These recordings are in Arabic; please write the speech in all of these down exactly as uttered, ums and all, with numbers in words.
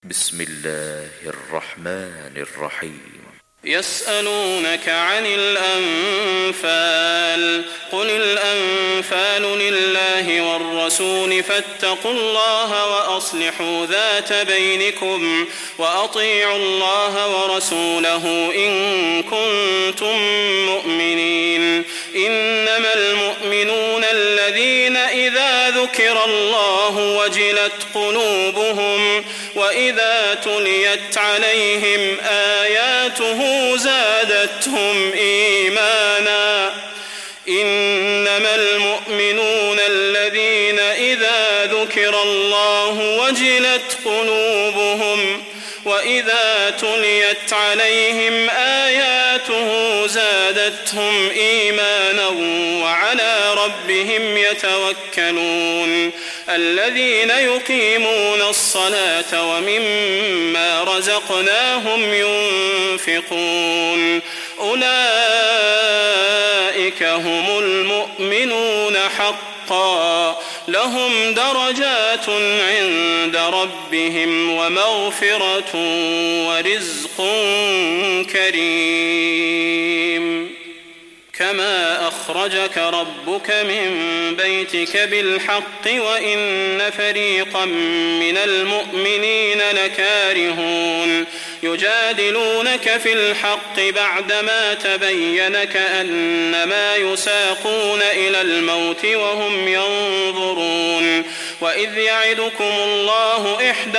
بسم الله الرحمن الرحيم. يسألونك عن الأنفال قل الأنفال لله والرسول فاتقوا الله وأصلحوا ذات بينكم وأطيعوا الله ورسوله إن كنتم مؤمنين. إنما المؤمنون الذين إذا ذكر الله وجلت قلوبهم وإذا تليت عليهم آياته زادتهم إيمانا. إنما المؤمنون الذين إذا ذكر الله وجلت قلوبهم وإذا تليت عليهم آياته زادتهم إيمانا وعلى ربهم يتوكلون. الذين يقيمون الصلاة ومما رزقناهم ينفقون أولئك هم المؤمنون حقا لهم درجات عند ربهم ومغفرة ورزق كريم. كما أخرجك ربك من بيتك بالحق وإن فريقا من المؤمنين لكارهون يجادلونك في الحق بعدما تبين كأنما يساقون إلى الموت وهم ينظرون. وإذ يعدكم الله إحدى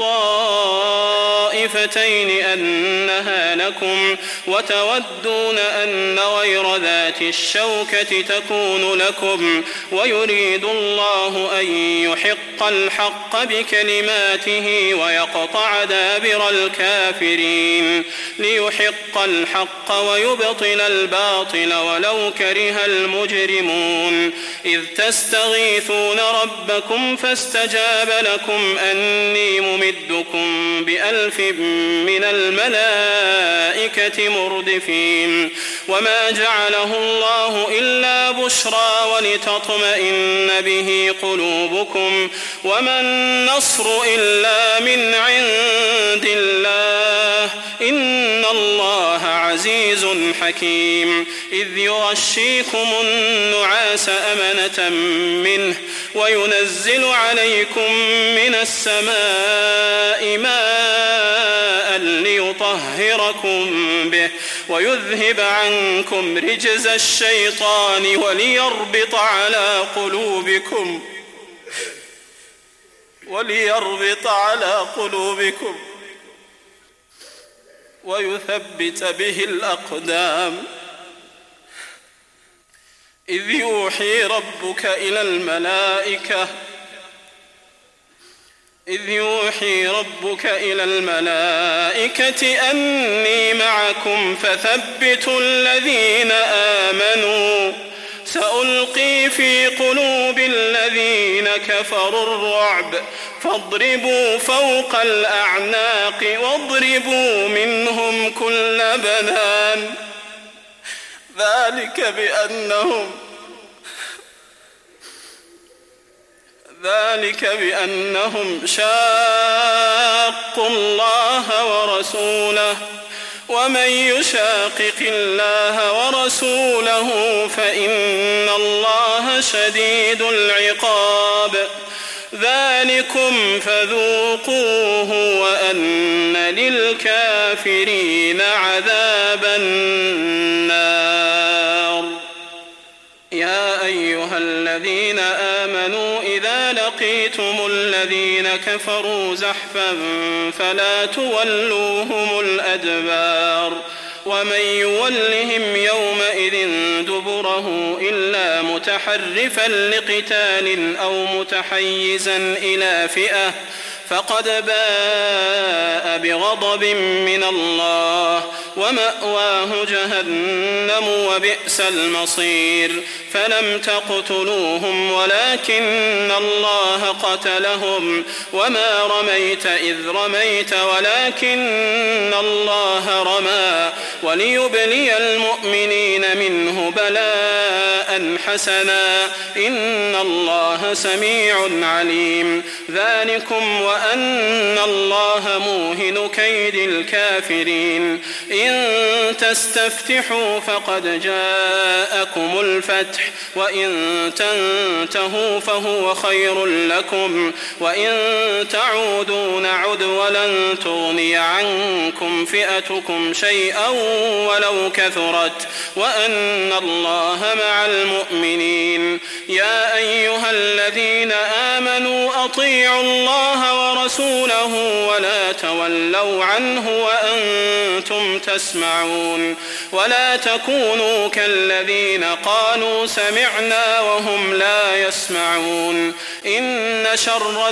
الطائفتين أنها لكم وتودون أن غير ذات الشوكة تكون لكم ويريد الله أن يحق الحق بكلماته ويقطع دابر الكافرين ليحق الحق ويبطل الباطل ولو كره المجرمون. إذ تستغيثون ربكم فاستجاب لكم أني ممدكم بألف من الملائكة مردفين. وما جعله الله إلا بشرى ولتطمئن به قلوبكم وما النصر إلا من عند الله إن الله عزيز حكيم. إذ يغشيكم النعاس أمنة منه وينزل عليكم من السماء ماء ليطهركم به ويذهب عنكم رجز الشيطان وليربط على قلوبكم وليربط على قلوبكم ويثبت به الأقدام. إذ يوحي ربك إلى الملائكة إذ يوحي ربك إلى الملائكة أني معكم فثبتوا الذين آمنوا سألقي في قلوب الذين كفروا الرعب فاضربوا فوق الأعناق واضربوا منهم كل بنان. ذلك بأنهم ذلك بأنهم شاقوا الله ورسوله ومن يشاقق الله ورسوله فإن الله شديد العقاب. ذلكم فذوقوه وأن للكافرين عذاب النار. يا أيها الذين آمنوا إذا لقيتم الذين كفروا زحفا فلا تولوهم الأدبار. ومن يولهم يومئذ دبره إلا متحرفا لقتال أو متحيزا إلى فئة فقد باء بغضب من الله ومأواه جهنم وبئس المصير. فلم تقتلوهم ولكن الله قتلهم وما رميت إذ رميت ولكن الله رمى وليبلي المؤمنين منه بلاء حسنا إن الله سميع عليم ذلكم وأن الله موهن كيد الكافرين إن تستفتحوا فقد جاءكم الفتح وإن تنتهوا فهو خير لكم وإن تعودوا نعد ولن تغني عنكم فئتكم شيئا ولو كثرت وأن الله مع المؤمنين يا أيها الذين آمنوا أطيعوا الله ورسوله ولا تولوا عنه وأنتم تسمعون ولا تكونوا كالذين قالوا سمعنا وهم لا يسمعون إن شر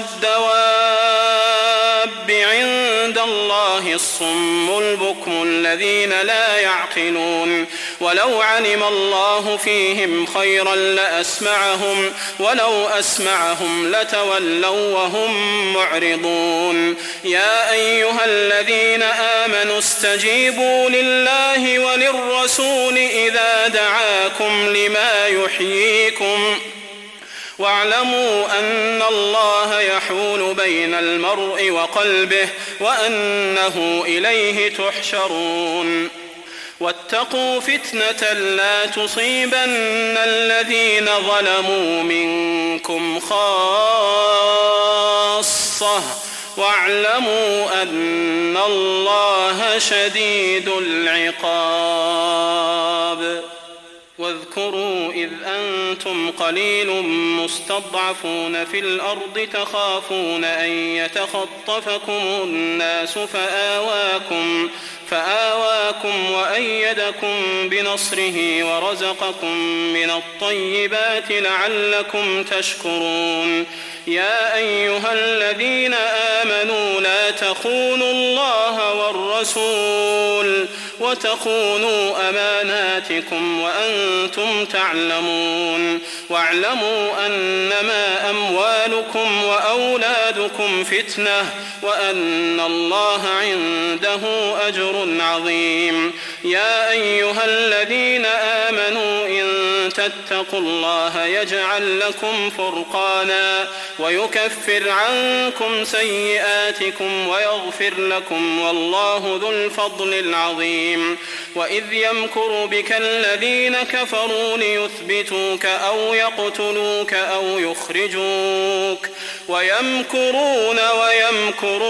الدواب عند الله الصم البكم الذين لا يعقلون ولو علم الله فيهم خيرا لأسمعهم ولو أسمعهم لتولوا وهم معرضون يا أيها الذين آمنوا استجيبوا لله وللرسول إذا دعاكم لما يحييكم واعلموا أن الله يحول بين المرء وقلبه وأنه إليه تحشرون واتقوا فتنة لا تصيبن الذين ظلموا منكم خاصة واعلموا أن الله شديد العقاب واذكروا إذ أنتم قليل مستضعفون في الأرض تخافون أن يتخطفكم الناس فآواكم فآواكم وأيدكم بنصره ورزقكم من الطيبات لعلكم تشكرون يا أيها الذين آمنوا لا تخونوا الله والرسول وتخونوا أماناتكم وأنتم تعلمون واعلموا أنما أموالكم وأولادكم فتنة وأن الله عنده أجر عظيم يا أيها الذين آمنوا إن تتقوا الله يجعل لكم فرقانا ويكفر عنكم سيئاتكم ويغفر لكم والله ذو الفضل العظيم وإذ يمكر بك الذين كفروا ليثبتوك أو يقتلوك أو يخرجوك ويمكرون ويمكر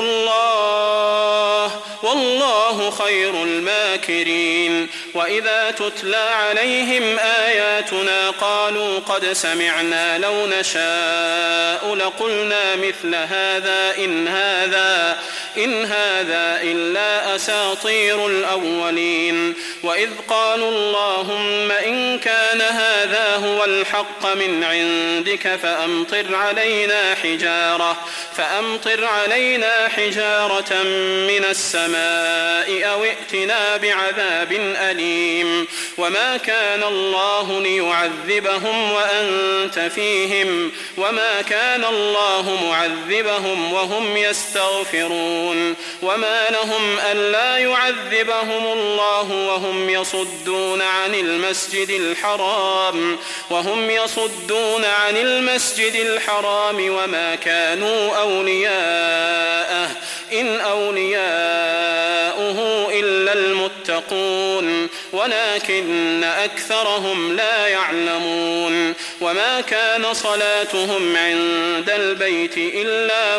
الله والله خير الماكرين وإذا تتلى عليهم آياتنا قالوا قد سمعنا لو نشاء لقلنا مثل هذا إن هذا إن هذا إلا أساطير الأولين وإذ قالوا اللهم إن كان هذا هو الحق من عندك فأمطر علينا حجارة فأمطر علينا حجارة من السماء أو ائتنا بعذاب أليم وما كان الله ليعذبهم وأنت فيهم وما كان الله معذبهم وهم يستغفرون وما لهم ألا يعذبهم الله وهم يصدون عن المسجد الحرام وهم يصدون عن المسجد الحرام وما كانوا أولياءه إن أولياؤه إلا المتقون ولكن أكثرهم لا يعلمون وما كان صلاتهم عند البيت إلا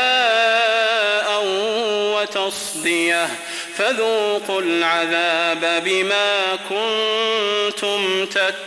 مكاء وتصدية فذوقوا العذاب بما كنتم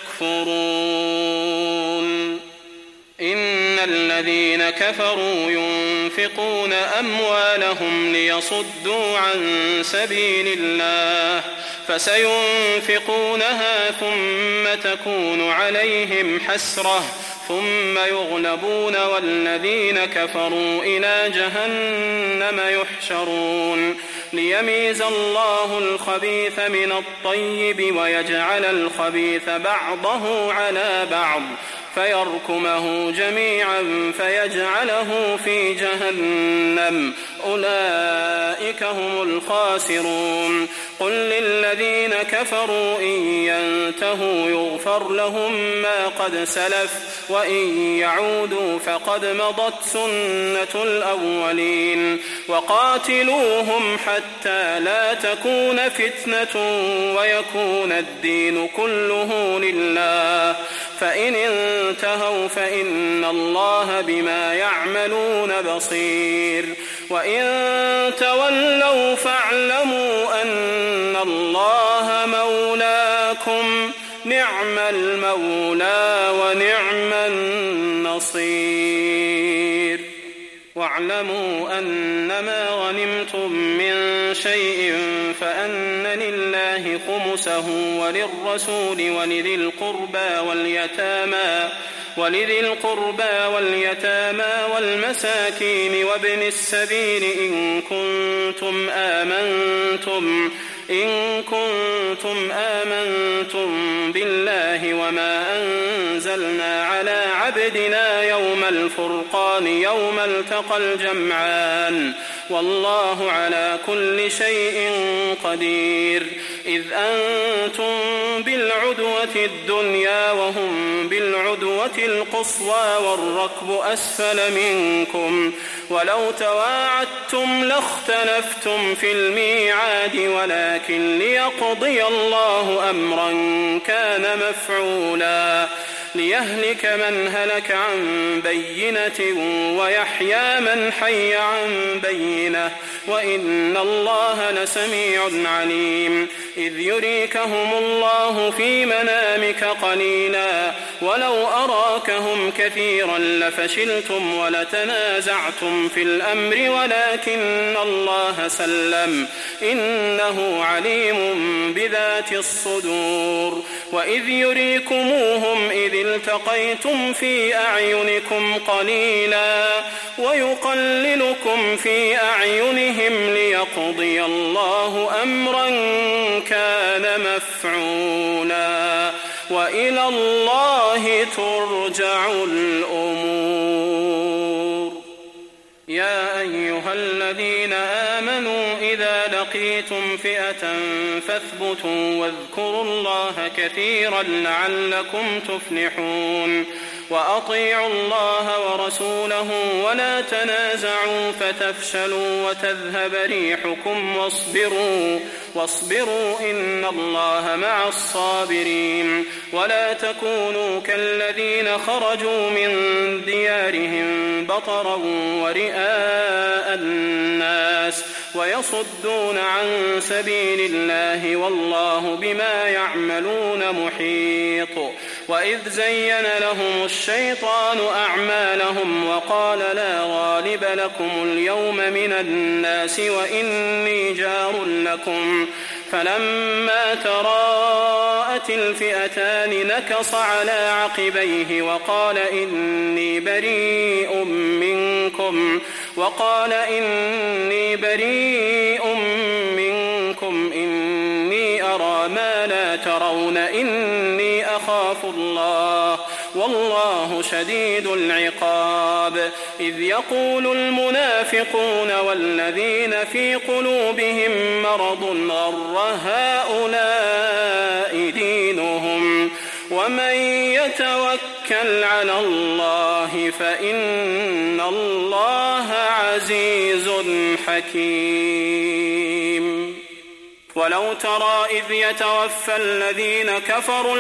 تكفرون إن الذين كفروا ينفقون أموالهم ليصدوا عن سبيل الله فسينفقونها ثم تكون عليهم حسرة ثم يغلبون والذين كفروا إلى جهنم يحشرون ليميز الله الخبيث من الطيب ويجعل الخبيث بعضه على بعض فيركمه جميعا فيجعله في جهنم أولئك هم الخاسرون قل للذين كفروا إن ينتهوا يغفر لهم ما قد سلف وإن يعودوا فقد مضت سنة الأولين وقاتلوهم حتى لا تكون فتنة ويكون الدين كله لله فإن انتهوا فإن الله بما يعملون بصير وإن تولوا فاعلموا أن الله مولاكم نعم المولى ونعم النصير واعلموا أنما غنمتم من شيء فأن لله خمسه وللرسول ولذي القربى واليتامى ولذي القربى واليتامى والمساكين وابن السبيل إن كنتم آمنتم إن كنتم آمنتم بالله وما أنزلنا على عبدنا يوم الفرقان يوم التقى الجمعان والله على كل شيء قدير إذ أنتم بالعدوة الدنيا وهم بالعدوة القصوى والركب أسفل منكم ولو تواعدتم لاختلفتم في الميعاد ولكن ليقضي الله أمرا كان مفعولا ليهلك من هلك عن بينة ويحيى من حي عن بينة وإن الله لسميع عليم إذ يريكهم الله في منامك قليلا ولو أراكهم كثيرا لفشلتم ولتنازعتم في الأمر ولكن الله سلم إنه عليم بذات الصدور وإذ يريكموهم إذ التقيتم في أعينكم قليلا ويقللكم في أعينهم ليقضي الله أمرا كان مفعولا وإلى الله ترجع الأمور يا أيها الذين آمنوا إذا لقيتم فئة فاثبتوا واذكروا الله كثيرا لعلكم تفلحون وأطيعوا الله ورسوله ولا تنازعوا فتفشلوا وتذهب ريحكم واصبروا واصبروا إن الله مع الصابرين ولا تكونوا كالذين خرجوا من ديارهم بطرا ورئاء الناس ويصدون عن سبيل الله والله بما يعملون محيط وإذ زين لهم الشيطان أعمالهم وقال لا غالب لكم اليوم من الناس وإني جار لكم فلما تراءت الفئتان نكص على عقبيه وقال إني بريء منكم وقال إني بريء منكم إني أرى ما لا ترون إني أخاف الله والله شديد العقاب إذ يقول المنافقون والذين في قلوبهم مرض غر هؤلاء دينهم ومن يتوكل على الله فإن الله عزيز حكيم ولو ترى إذ يتوفى الذين كفروا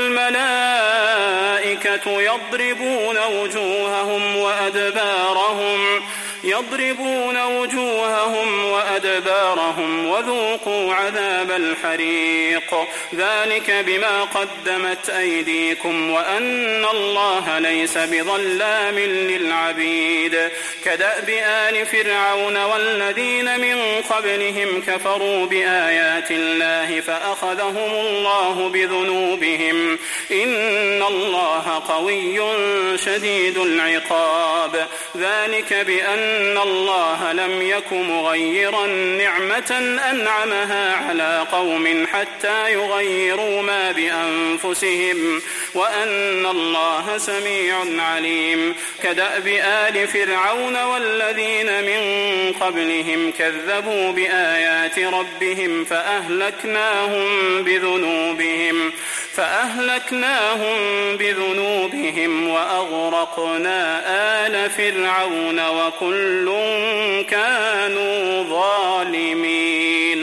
الملائكة يضربون وجوههم وأدبارهم يضربون وجوههم وأدبارهم وذوقوا عذاب الحريق ذلك بما قدمت أيديكم وأن الله ليس بظلام للعبيد كدأب آل فرعون والذين من قبلهم كفروا بآيات الله فأخذهم الله بذنوبهم إن الله قوي شديد العقاب ذلك بأن الله لم يك مغيرا نعمة أنعمها على قوم حتى يغيروا ما بأنفسهم وأن الله سميع عليم كدأب آل فرعون والذين من قبلهم كذبوا بآيات ربهم فأهلكناهم بذنوبهم فأهلكناهم بذنوبهم وأغرقنا آل فرعون وكل كانوا ظالمين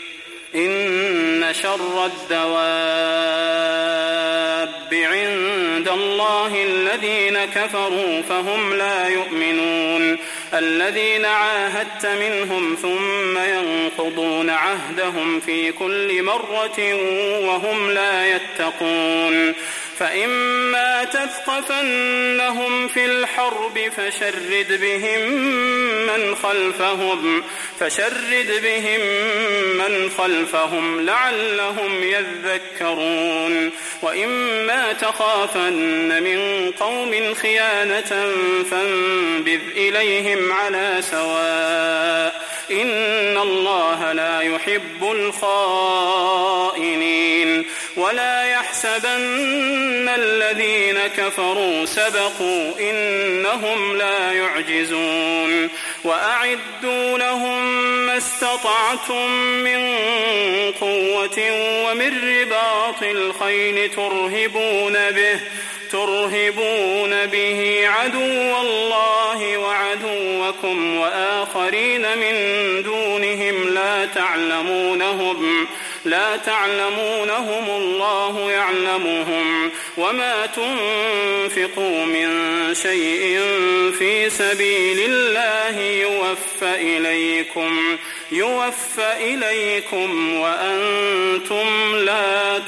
إن شر الدواب عند الله الذين كفروا فهم لا يؤمنون الذين عاهدت منهم ثم ينقضون عهدهم في كل مرة وهم لا يتقون فإما تثقفنهم في الحرب فشرد بهم من خلفهم فشرد بهم من خلفهم لعلهم يذكرون وإما تخافن من قوم خيانة فانبذ إليهم على سواء إن الله لا يحب الخائنين ولا يحسبن الذين كفروا سبقوا إنهم لا يعجزون وأعدوا لهم ما استطعتم من قوة ومن رباط الخيل ترهبون به ترهبون به عدو الله وعدوكم وآخرين من دونهم لا تعلمونهم لا تعلمونهم الله يعلمهم وما تنفقوا من شيء في سبيل الله يوفى إليكم يوفى إليكم وأنتم لا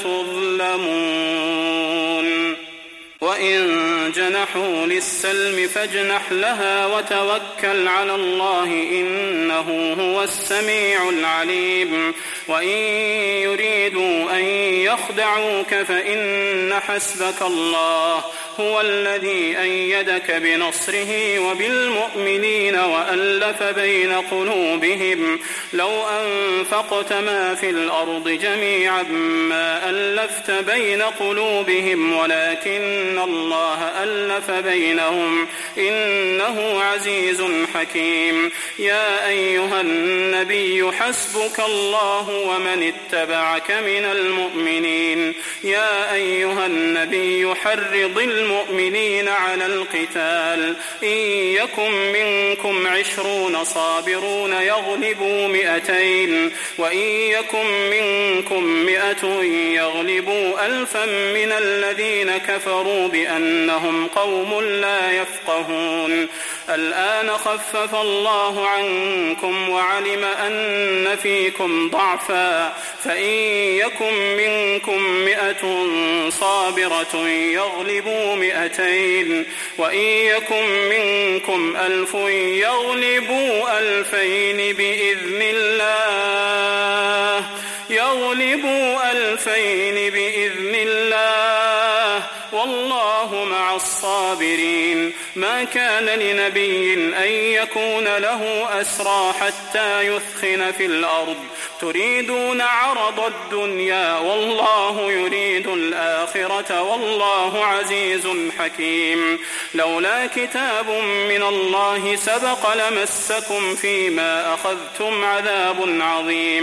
تظلمون وإن جنحوا للسلم فاجنح لها وتوكل على الله إنه هو السميع العليم وإن يريدوا أن يخدعوك فإن حسبك الله هو الذي أيدك بنصره وبالمؤمنين وألف بين قلوبهم لو أنفقت ما في الأرض جميعا ما ألفت بين قلوبهم ولكن الله ألف بينهم إنه عزيز حكيم يا أيها النبي حسبك الله ومن اتبعك من المؤمنين يا أيها النبي حرض المؤمنين على القتال إن يكن منكم عشرون صابرون يغلبوا مئتين وإن يكن منكم مئة يغلبوا ألفا من الذين كفروا بأنهم قوم لا يفقهون الآن خفف الله عنكم وعلم أن فيكم ضعفا فإن يكن منكم مئة صابرة يغلبوا مئتين وإن يكن منكم ألف يغلبوا ألفين بإذن الله يغلبوا ألفين بإذن الله والله مع الصابرين ما كان لنبي أن يكون له أسرى حتى يثخن في الأرض تريدون عرض الدنيا والله يريد الآخرة والله عزيز حكيم لولا كتاب من الله سبق لمسكم فيما أخذتم عذاب عظيم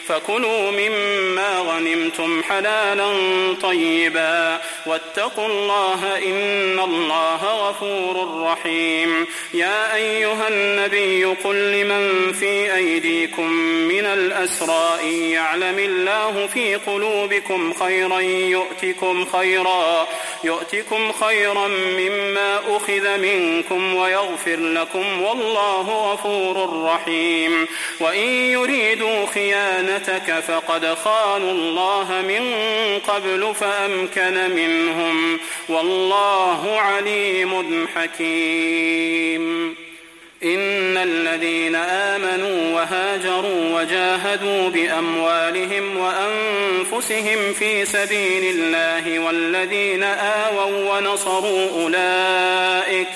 فكلوا مما غنمتم حلالا طيبا واتقوا الله إن الله غفور رحيم. يا أيها النبي قل لمن في أيديكم من الأسرى إن يعلم الله في قلوبكم خيرا يؤتكم خيرا يؤتكم خيرا مما أخذ منكم ويغفر لكم والله غفور رحيم. وإن يريدوا خيانتك فقد خانوا الله من قبل فأمكن منهم والله عليم حكيم. إن الذين آمنوا وهاجروا وجاهدوا بأموالهم وأنفسهم في سبيل الله والذين آووا ونصروا أولئك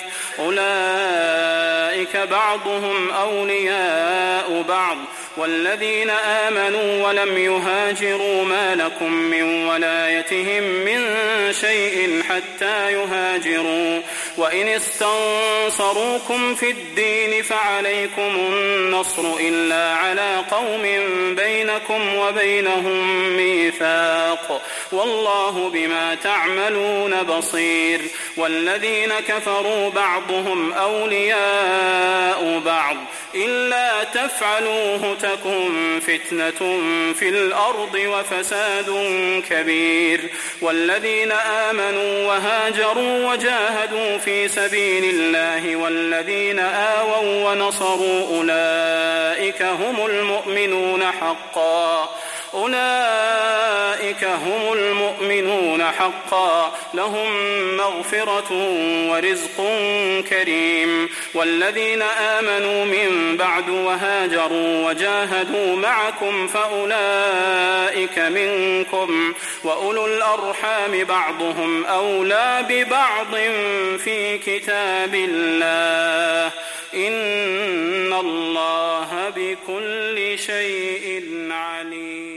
أولئك بعضهم أولياء بعض والذين آمنوا ولم يهاجروا ما لكم من ولايتهم من شيء حتى يهاجروا وإن استنصروكم في الدين فعليكم النصر إلا على قوم بينكم وبينهم ميثاق والله بما تعملون بصير. والذين كفروا بعضهم أولياء بعض إلا تفعلوه تكن فتنة في الأرض وفساد كبير. والذين آمنوا وهاجروا وجاهدوا في سبيل الله والذين آووا ونصروا أولئك هم المؤمنون حقا أولئك هم المؤمنون حقا لهم مغفرة ورزق كريم. والذين آمنوا من بعد وهاجروا وجاهدوا معكم فأولئك منكم وأولو الأرحام بعضهم أولى ببعض في كتاب الله إن الله بكل شيء عليم.